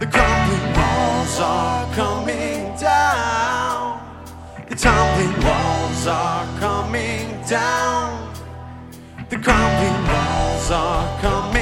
The crumbling walls are coming down. The tumbling walls are coming down. The crumbling walls are coming